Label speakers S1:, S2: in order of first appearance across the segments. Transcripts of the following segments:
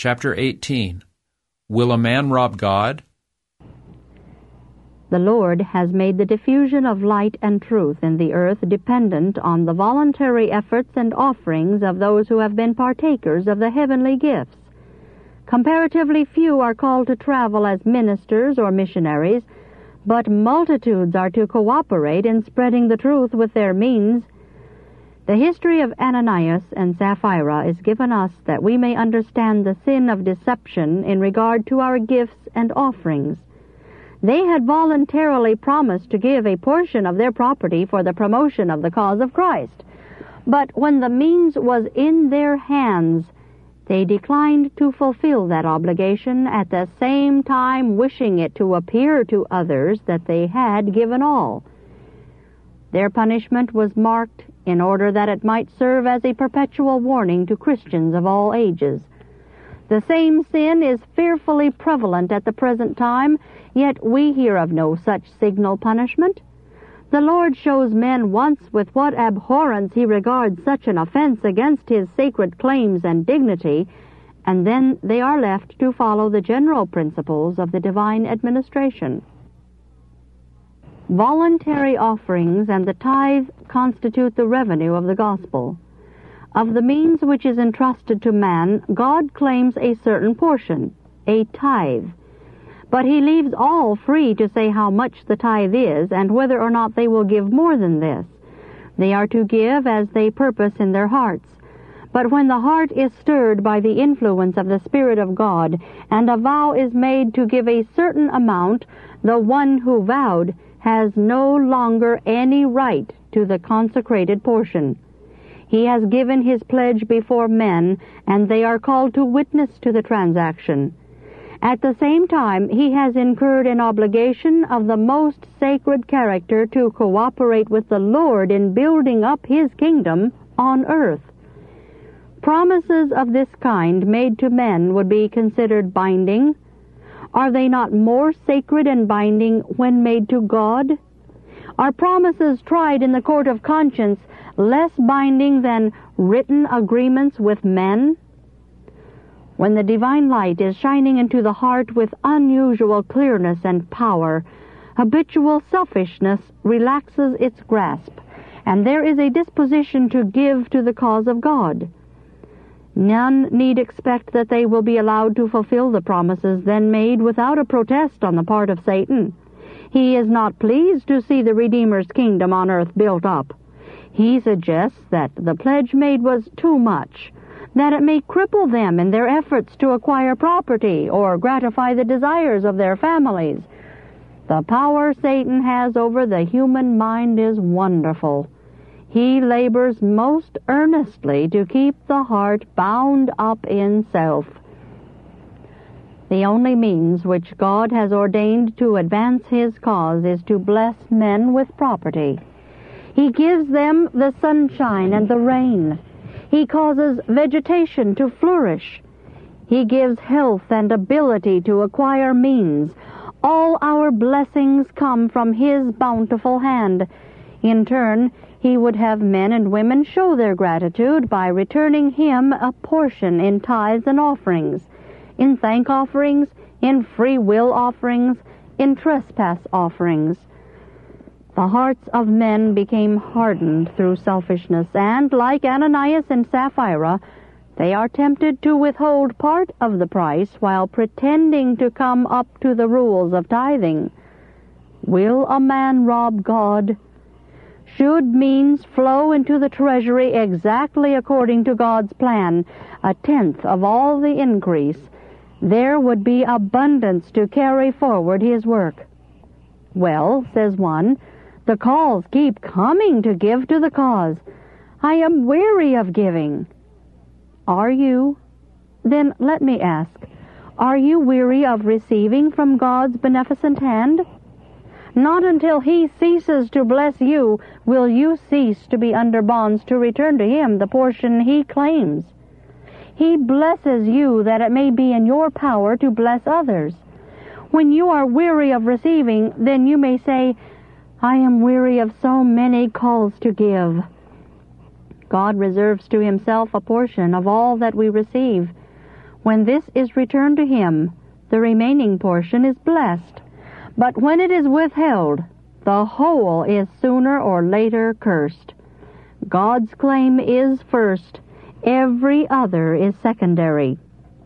S1: Chapter 18. Will a man rob God?
S2: The Lord has made the diffusion of light and truth in the earth dependent on the voluntary efforts and offerings of those who have been partakers of the heavenly gifts. Comparatively few are called to travel as ministers or missionaries, but multitudes are to cooperate in spreading the truth with their means. The history of Ananias and Sapphira is given us that we may understand the sin of deception in regard to our gifts and offerings. They had voluntarily promised to give a portion of their property for the promotion of the cause of Christ, but when the means was in their hands, they declined to fulfill that obligation, at the same time wishing it to appear to others that they had given all. Their punishment was marked in order that it might serve as a perpetual warning to Christians of all ages. The same sin is fearfully prevalent at the present time, yet we hear of no such signal punishment. The Lord shows men once with what abhorrence he regards such an offense against his sacred claims and dignity, and then they are left to follow the general principles of the divine administration. Voluntary offerings and the tithe constitute the revenue of the gospel. Of the means which is entrusted to man, God claims a certain portion, a tithe. But he leaves all free to say how much the tithe is, and whether or not they will give more than this. They are to give as they purpose in their hearts. But when the heart is stirred by the influence of the Spirit of God, and a vow is made to give a certain amount, the one who vowed has no longer any right to the consecrated portion. He has given his pledge before men, and they are called to witness to the transaction. At the same time, he has incurred an obligation of the most sacred character to cooperate with the Lord in building up his kingdom on earth. Promises of this kind made to men would be considered binding. Are they not more sacred and binding when made to God? Are promises tried in the court of conscience less binding than written agreements with men? When the divine light is shining into the heart with unusual clearness and power, habitual selfishness relaxes its grasp, and there is a disposition to give to the cause of God. None need expect that they will be allowed to fulfill the promises then made without a protest on the part of Satan. He is not pleased to see the Redeemer's kingdom on earth built up. He suggests that the pledge made was too much, that it may cripple them in their efforts to acquire property or gratify the desires of their families. The power Satan has over the human mind is wonderful. He labors most earnestly to keep the heart bound up in self. The only means which God has ordained to advance his cause is to bless men with property. He gives them the sunshine and the rain. He causes vegetation to flourish. He gives health and ability to acquire means. All our blessings come from his bountiful hand. In turn, he would have men and women show their gratitude by returning him a portion in tithes and offerings, in thank offerings, in free will offerings, in trespass offerings. The hearts of men became hardened through selfishness, and, like Ananias and Sapphira, they are tempted to withhold part of the price while pretending to come up to the rules of tithing. Will a man rob God? Should means flow into the treasury exactly according to God's plan, a tenth of all the increase, there would be abundance to carry forward his work. Well, says one, the calls keep coming to give to the cause. I am weary of giving. Are you? Then let me ask, are you weary of receiving from God's beneficent hand? Not until he ceases to bless you will you cease to be under bonds to return to him the portion he claims. He blesses you that it may be in your power to bless others. When you are weary of receiving, then you may say, I am weary of so many calls to give. God reserves to himself a portion of all that we receive. When this is returned to him, the remaining portion is blessed. But when it is withheld, the whole is sooner or later cursed. God's claim is first. Every other is secondary.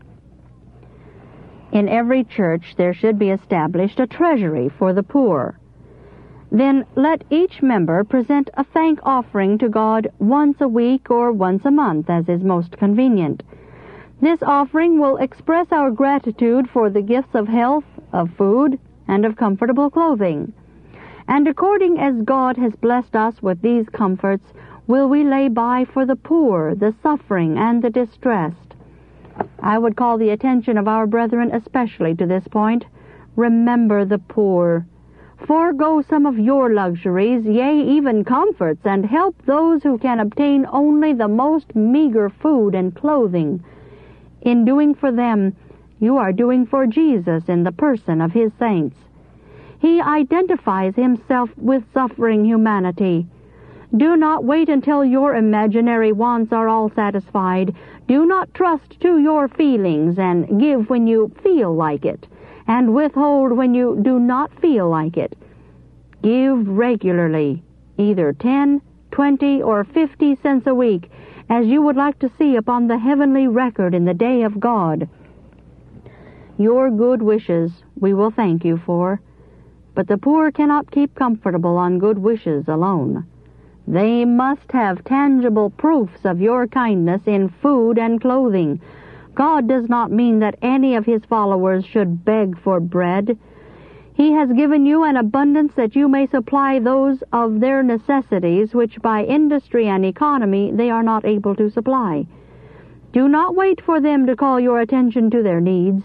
S2: In every church there should be established a treasury for the poor. Then let each member present a thank offering to God once a week or once a month, as is most convenient. This offering will express our gratitude for the gifts of health, of food, and of comfortable clothing. And according as God has blessed us with these comforts, will we lay by for the poor, the suffering, and the distressed. I would call the attention of our brethren especially to this point. Remember the poor. Forego some of your luxuries, yea, even comforts, and help those who can obtain only the most meager food and clothing. In doing for them, you are doing for Jesus in the person of his saints. He identifies himself with suffering humanity. Do not wait until your imaginary wants are all satisfied. Do not trust to your feelings and give when you feel like it, and withhold when you do not feel like it. Give regularly, either 10, 20, or 50 cents a week, as you would like to see upon the heavenly record in the day of God. Your good wishes we will thank you for, but the poor cannot keep comfortable on good wishes alone. They must have tangible proofs of your kindness in food and clothing. God does not mean that any of his followers should beg for bread. He has given you an abundance that you may supply those of their necessities which by industry and economy they are not able to supply. Do not wait for them to call your attention to their needs.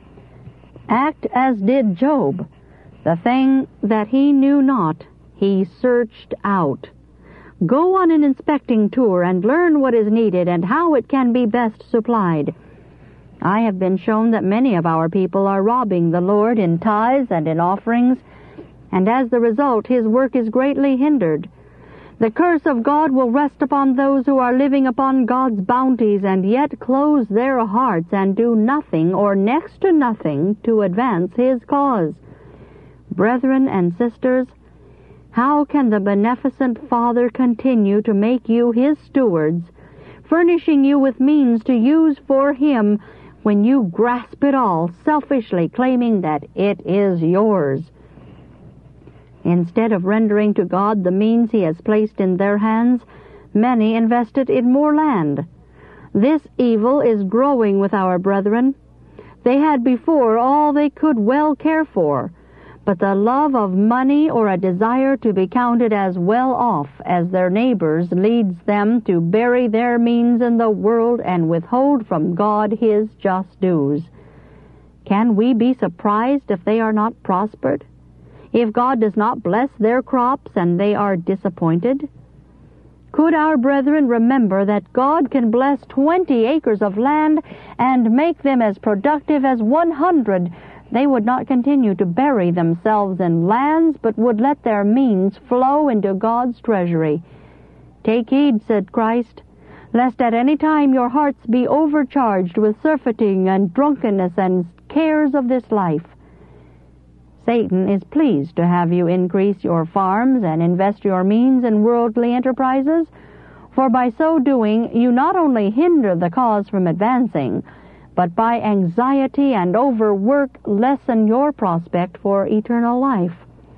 S2: Act as did Job. The thing that he knew not, he searched out. Go on an inspecting tour and learn what is needed and how it can be best supplied. I have been shown that many of our people are robbing the Lord in tithes and in offerings, and as the result his work is greatly hindered. The curse of God will rest upon those who are living upon God's bounties and yet close their hearts and do nothing or next to nothing to advance his cause. Brethren and sisters, how can the beneficent Father continue to make you his stewards, furnishing you with means to use for him, when you grasp it all, selfishly claiming that it is yours? Instead of rendering to God the means he has placed in their hands, many invest it in more land. This evil is growing with our brethren. They had before all they could well care for, but the love of money or a desire to be counted as well off as their neighbors leads them to bury their means in the world and withhold from God his just dues. Can we be surprised if they are not prospered? If God does not bless their crops and they are disappointed? Could our brethren remember that God can bless 20 acres of land and make them as productive as 100, they would not continue to bury themselves in lands, but would let their means flow into God's treasury. Take heed, said Christ, lest at any time your hearts be overcharged with surfeiting and drunkenness and cares of this life. Satan is pleased to have you increase your farms and invest your means in worldly enterprises, for by so doing you not only hinder the cause from advancing, but by anxiety and overwork lessen your prospect for eternal life.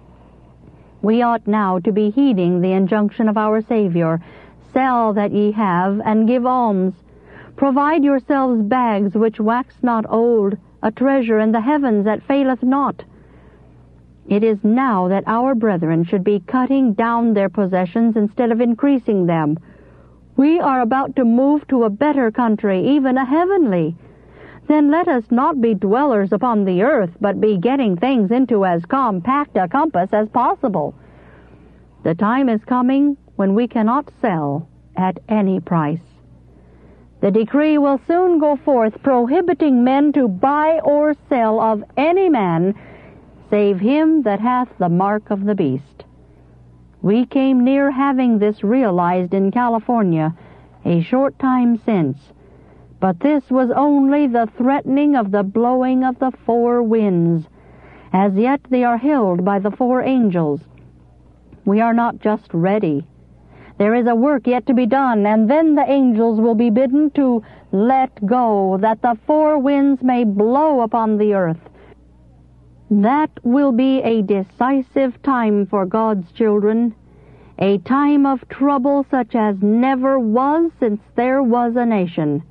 S2: We ought now to be heeding the injunction of our Savior, sell that ye have, and give alms. Provide yourselves bags which wax not old, a treasure in the heavens that faileth not. It is now that our brethren should be cutting down their possessions instead of increasing them. We are about to move to a better country, even a heavenly. Then let us not be dwellers upon the earth, but be getting things into as compact a compass as possible. The time is coming when we cannot sell at any price. The decree will soon go forth prohibiting men to buy or sell of any man, save him that hath the mark of the beast. We came near having this realized in California a short time since, But this was only the threatening of the blowing of the four winds. As yet they are held by the four angels. We are not just ready. There is a work yet to be done, and then the angels will be bidden to let go, that the four winds may blow upon the earth. That will be a decisive time for God's children, a time of trouble such as never was since there was a nation.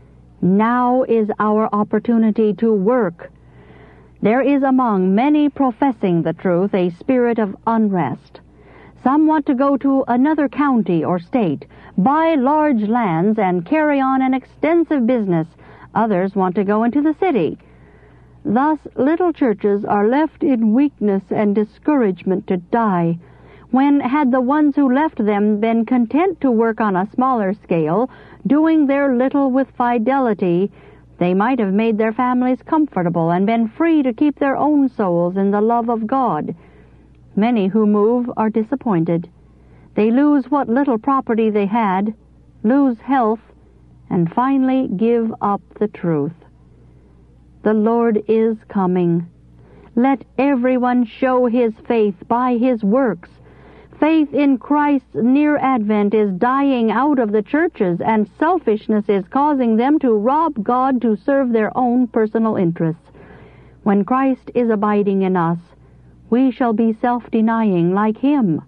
S2: Now is our opportunity to work. There is among many professing the truth a spirit of unrest. Some want to go to another county or state, buy large lands, and carry on an extensive business. Others want to go into the city. Thus little churches are left in weakness and discouragement to die, when had the ones who left them been content to work on a smaller scale, doing their little with fidelity, they might have made their families comfortable and been free to keep their own souls in the love of God. Many who move are disappointed. They lose what little property they had, lose health, and finally give up the truth. The Lord is coming. Let everyone show his faith by his works. Faith in Christ's near advent is dying out of the churches, and selfishness is causing them to rob God to serve their own personal interests. When Christ is abiding in us, we shall be self-denying like him.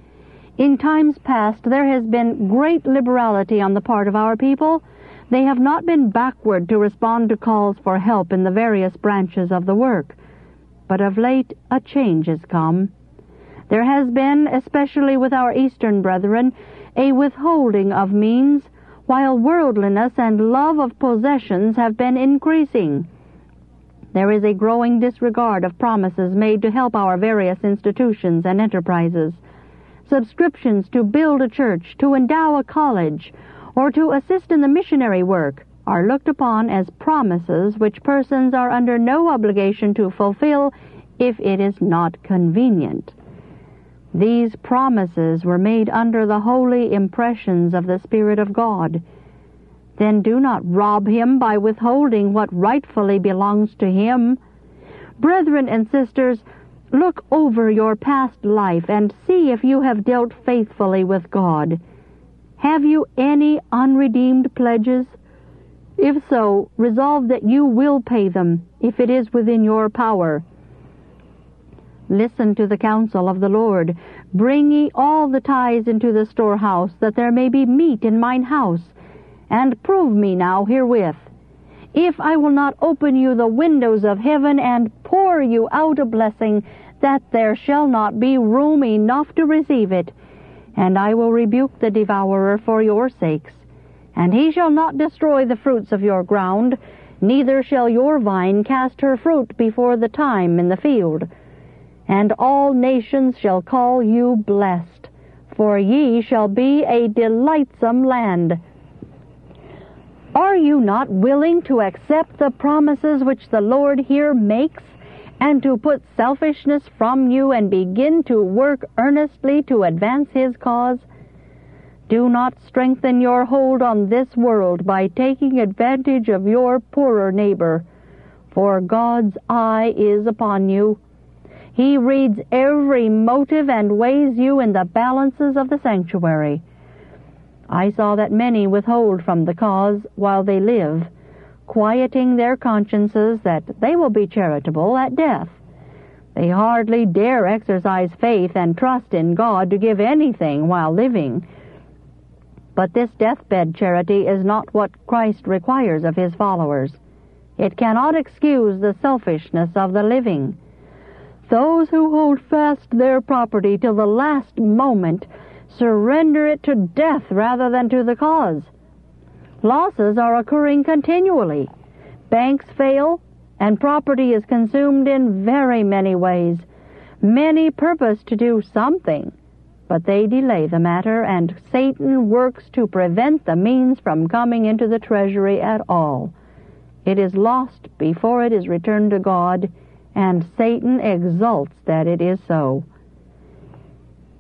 S2: In times past there has been great liberality on the part of our people. They have not been backward to respond to calls for help in the various branches of the work. But of late a change has come. There has been, especially with our Eastern brethren, a withholding of means, while worldliness and love of possessions have been increasing. There is a growing disregard of promises made to help our various institutions and enterprises. Subscriptions to build a church, to endow a college, or to assist in the missionary work are looked upon as promises which persons are under no obligation to fulfill if it is not convenient. These promises were made under the holy impressions of the Spirit of God. Then do not rob him by withholding what rightfully belongs to him. Brethren and sisters, look over your past life and see if you have dealt faithfully with God. Have you any unredeemed pledges? If so, resolve that you will pay them, if it is within your power. Listen to the counsel of the Lord. Bring ye all the tithes into the storehouse, that there may be meat in mine house. And prove me now herewith, if I will not open you the windows of heaven, and pour you out a blessing, that there shall not be room enough to receive it. And I will rebuke the devourer for your sakes. And he shall not destroy the fruits of your ground, neither shall your vine cast her fruit before the time in the field. And all nations shall call you blessed, for ye shall be a delightsome land. Are you not willing to accept the promises which the Lord here makes, and to put selfishness from you and begin to work earnestly to advance his cause? Do not strengthen your hold on this world by taking advantage of your poorer neighbor, for God's eye is upon you. He reads every motive and weighs you in the balances of the sanctuary. I saw that many withhold from the cause while they live, quieting their consciences that they will be charitable at death. They hardly dare exercise faith and trust in God to give anything while living. But this deathbed charity is not what Christ requires of his followers. It cannot excuse the selfishness of the living. Those who hold fast their property till the last moment surrender it to death rather than to the cause. Losses are occurring continually. Banks fail, and property is consumed in very many ways. Many purpose to do something, but they delay the matter, and Satan works to prevent the means from coming into the treasury at all. It is lost before it is returned to God, and Satan exults that it is so.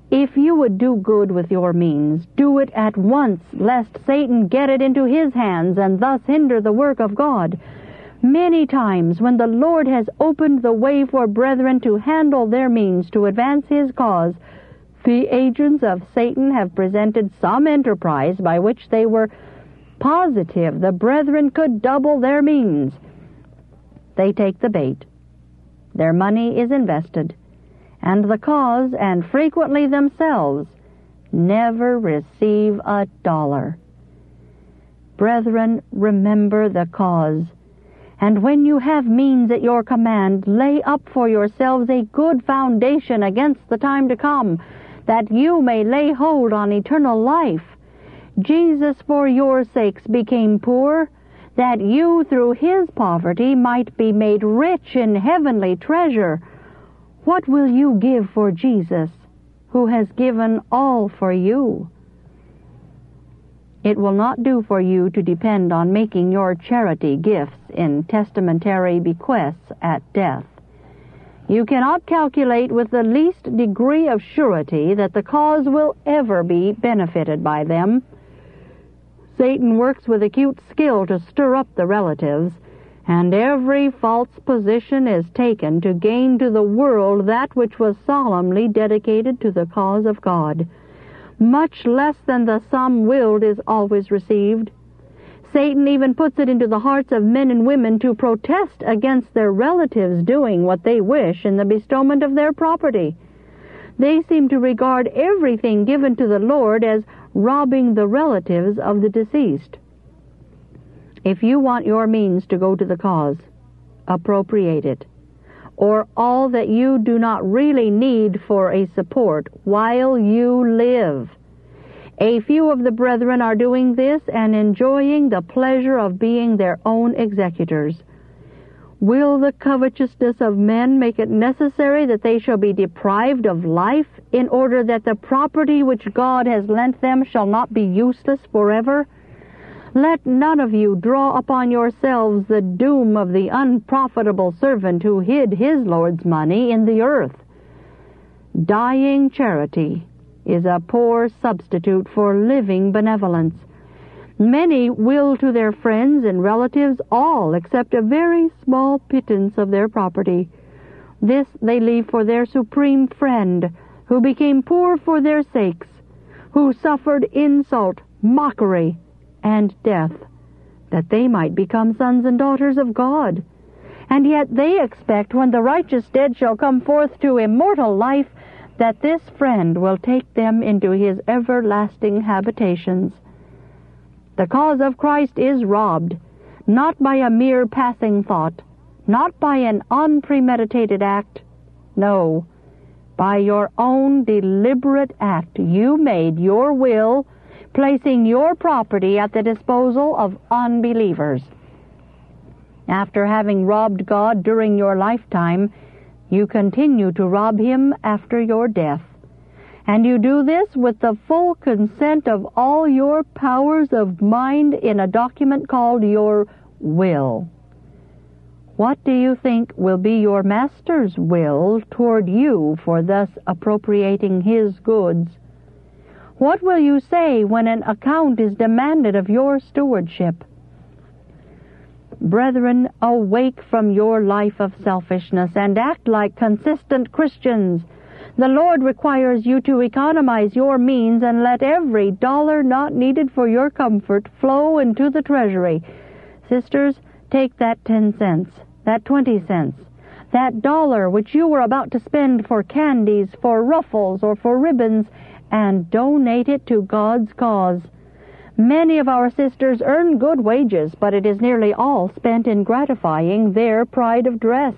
S2: If you would do good with your means, do it at once, lest Satan get it into his hands and thus hinder the work of God. Many times, when the Lord has opened the way for brethren to handle their means to advance his cause, the agents of Satan have presented some enterprise by which they were positive the brethren could double their means. They take the bait. Their money is invested, and the cause, and frequently themselves, never receive a dollar. Brethren, remember the cause, and when you have means at your command, lay up for yourselves a good foundation against the time to come, that you may lay hold on eternal life. Jesus for your sakes became poor, that you through his poverty might be made rich in heavenly treasure. What will you give for Jesus, who has given all for you? It will not do for you to depend on making your charity gifts in testamentary bequests at death. You cannot calculate with the least degree of surety that the cause will ever be benefited by them. Satan works with acute skill to stir up the relatives, and every false position is taken to gain to the world that which was solemnly dedicated to the cause of God. Much less than the sum willed is always received. Satan even puts it into the hearts of men and women to protest against their relatives doing what they wish in the bestowment of their property. They seem to regard everything given to the Lord as robbing the relatives of the deceased. If you want your means to go to the cause, appropriate it, or all that you do not really need for a support while you live. A few of the brethren are doing this and enjoying the pleasure of being their own executors. Will the covetousness of men make it necessary that they shall be deprived of life in order that the property which God has lent them shall not be useless forever? Let none of you draw upon yourselves the doom of the unprofitable servant who hid his Lord's money in the earth. Dying charity is a poor substitute for living benevolence. Many will to their friends and relatives all except a very small pittance of their property. This they leave for their supreme friend, who became poor for their sakes, who suffered insult, mockery, and death, that they might become sons and daughters of God. And yet they expect, when the righteous dead shall come forth to immortal life, that this friend will take them into his everlasting habitations. The cause of Christ is robbed, not by a mere passing thought, not by an unpremeditated act. No, by your own deliberate act you made your will, placing your property at the disposal of unbelievers. After having robbed God during your lifetime, you continue to rob him after your death. And you do this with the full consent of all your powers of mind in a document called your will. What do you think will be your master's will toward you for thus appropriating his goods? What will you say when an account is demanded of your stewardship? Brethren, awake from your life of selfishness and act like consistent Christians. The Lord requires you to economize your means and let every dollar not needed for your comfort flow into the treasury. Sisters, take that 10 cents, that 20 cents, that dollar which you were about to spend for candies, for ruffles, or for ribbons, and donate it to God's cause. Many of our sisters earn good wages, but it is nearly all spent in gratifying their pride of dress.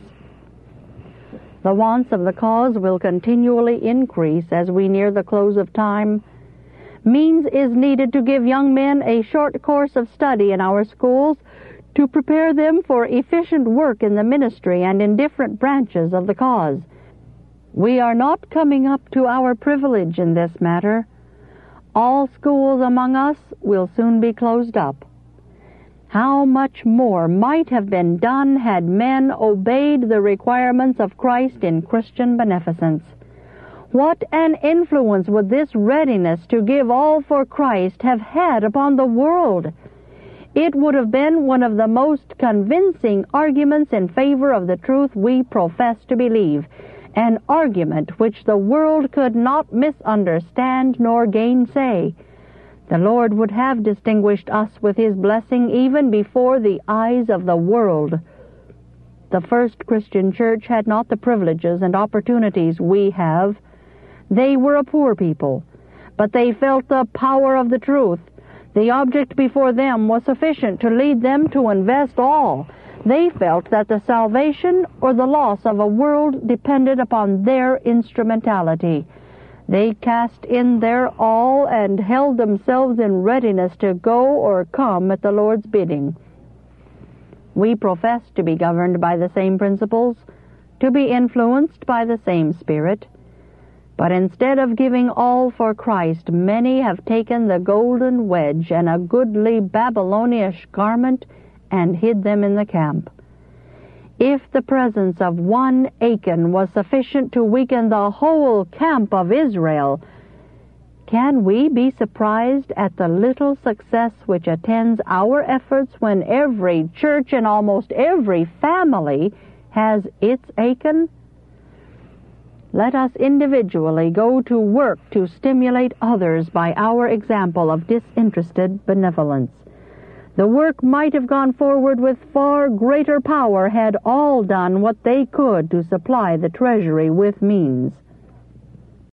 S2: The wants of the cause will continually increase as we near the close of time. Means is needed to give young men a short course of study in our schools to prepare them for efficient work in the ministry and in different branches of the cause. We are not coming up to our privilege in this matter. All schools among us will soon be closed up. How much more might have been done had men obeyed the requirements of Christ in Christian beneficence? What an influence would this readiness to give all for Christ have had upon the world! It would have been one of the most convincing arguments in favor of the truth we profess to believe, an argument which the world could not misunderstand nor gainsay. The Lord would have distinguished us with His blessing even before the eyes of the world. The first Christian church had not the privileges and opportunities we have. They were a poor people, but they felt the power of the truth. The object before them was sufficient to lead them to invest all. They felt that the salvation or the loss of a world depended upon their instrumentality. They cast in their all and held themselves in readiness to go or come at the Lord's bidding. We profess to be governed by the same principles, to be influenced by the same Spirit. But instead of giving all for Christ, many have taken the golden wedge and a goodly Babylonish garment and hid them in the camp. If the presence of one Achan was sufficient to weaken the whole camp of Israel, can we be surprised at the little success which attends our efforts when every church and almost every family has its Achan? Let us individually go to work to stimulate others by our example of disinterested benevolence. The work might have gone forward with far greater power had all done what they could to supply the treasury with means.